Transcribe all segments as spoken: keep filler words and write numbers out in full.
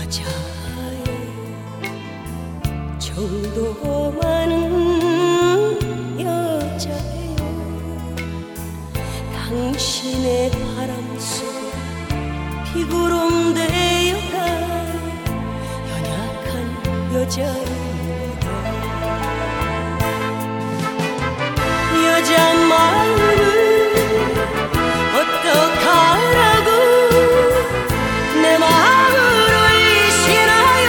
여자의 정도 많은 여자예요. 당신의 바람 속에 비구름 되어가 연약한 여자입니다. 여자 마음을 어떡하라고 내 마음을 울리시나요.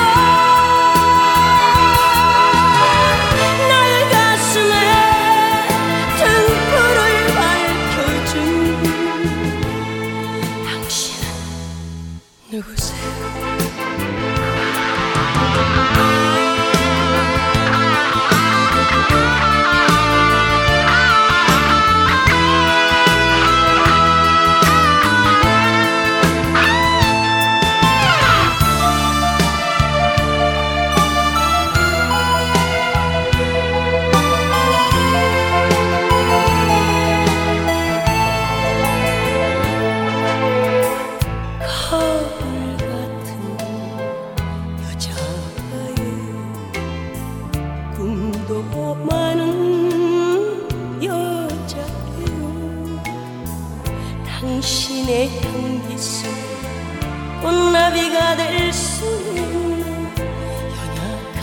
날 가슴에 등불을 밝혀준 당신은 누구세요? 꿈도 많은 여자예요. 당신의 향기 속에 꽃나비가 될 수 있는 연약한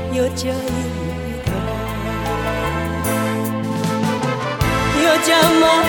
여자입니다. 여자